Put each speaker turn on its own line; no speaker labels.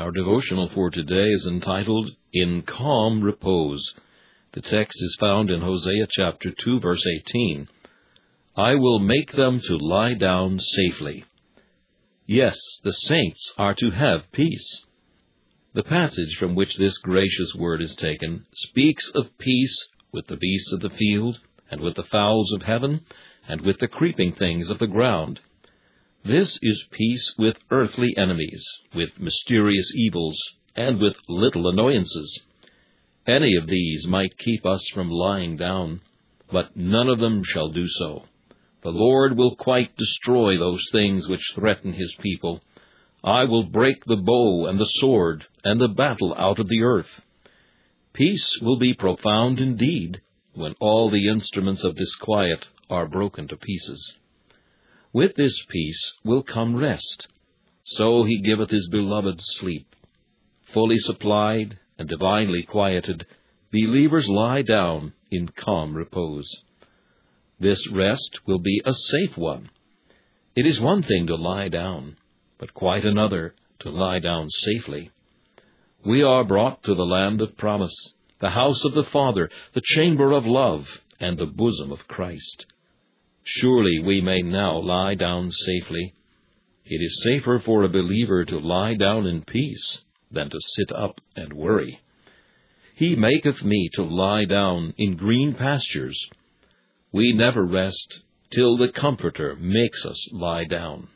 Our devotional for today is entitled, In Calm Repose. The text is found in Hosea chapter 2, verse 18. I will make them to lie down safely. Yes, the saints are to have peace. The passage from which this gracious word is taken speaks of peace with the beasts of the field, and with the fowls of heaven, and with the creeping things of the ground. This is peace with earthly enemies, with mysterious evils, and with little annoyances. Any of these might keep us from lying down, but none of them shall do so. The Lord will quite destroy those things which threaten his people. I will break the bow and the sword and the battle out of the earth. Peace will be profound indeed when all the instruments of disquiet are broken to pieces. With this peace will come rest. So he giveth his beloved sleep. Fully supplied and divinely quieted, believers lie down in calm repose. This rest will be a safe one. It is one thing to lie down, but quite another to lie down safely. We are brought to the land of promise, the house of the Father, the chamber of love, and the bosom of Christ. Surely we may now lie down safely. It is safer for a believer to lie down in peace than to sit up and worry. He maketh me to lie down in green pastures. We never rest till the Comforter makes us lie down.